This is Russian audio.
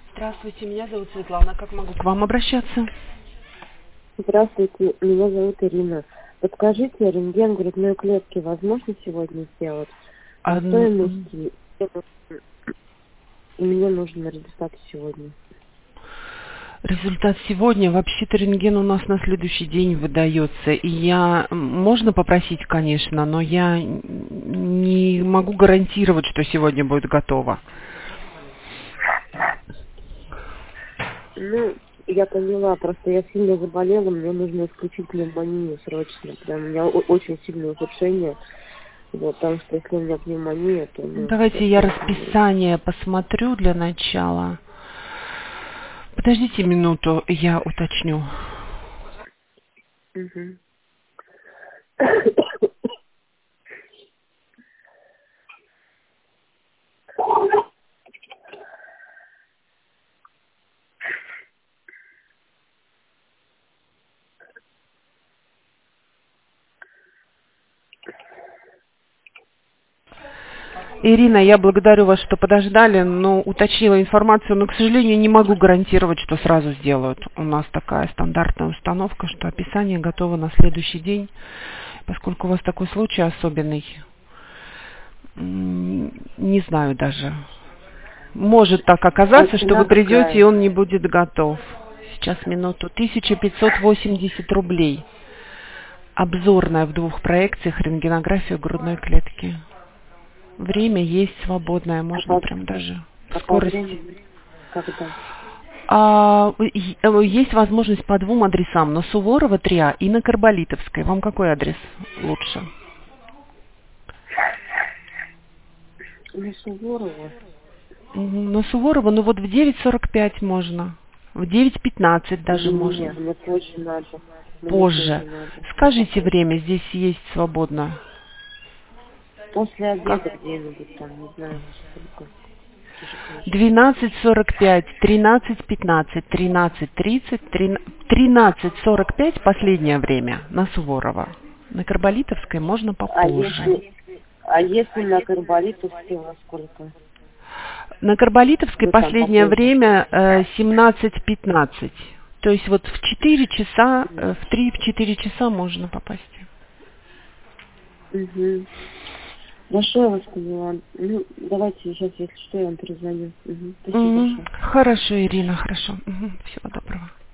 Здравствуйте, меня зовут Светлана. Как могу к вам обращаться? Здравствуйте, меня зовут Ирина. Подскажите, рентген грудной клетки возможно сегодня сделать? По стоимости мне нужен результат сегодня. Результат сегодня. Вообще-то рентген у нас на следующий день выдается. И можно попросить, конечно, но я не могу гарантировать, что сегодня будет готово. Ну, я поняла, просто я сильно заболела, мне нужно исключить пневмонию срочно. Прям у меня очень сильное ухудшение. Вот, потому что если у меня пневмония, то... Давайте я расписание посмотрю для начала. Подождите минуту, я уточню. Угу. Ирина, я благодарю вас, что подождали, но уточнила информацию, но, к сожалению, не могу гарантировать, что сразу сделают. У нас такая стандартная установка, что описание готово на следующий день, поскольку у вас такой случай особенный. Не знаю даже. Может так оказаться, что вы придете, и он не будет готов. Сейчас минуту. 1580 рублей. Обзорная в 2 проекциях рентгенография грудной клетки. Время есть свободное, можно прям даже скорость. Есть возможность по 2 адресам, на Суворова 3А и на Карболитовской. Вам какой адрес лучше? На Суворова. На Суворова, ну вот в 9:45 можно. В 9:15 даже можно. Нет, мне позже надо. Позже. Скажите время, здесь есть свободно. После обеда где-нибудь там, не знаю, сколько. 12:45, 13:15, 13:30, 13:45 последнее время на Суворова. На Карболитовской можно попозже. А если на Карболитовской во сколько? На Карболитовской последнее время 17:15. То есть вот в 4 часа, в 3-4 часа можно попасть. Угу. Большое вас поняла. Ну, давайте сейчас, если что, я вам перезвоню. Спасибо большое. Хорошо, Ирина, хорошо. Всего доброго.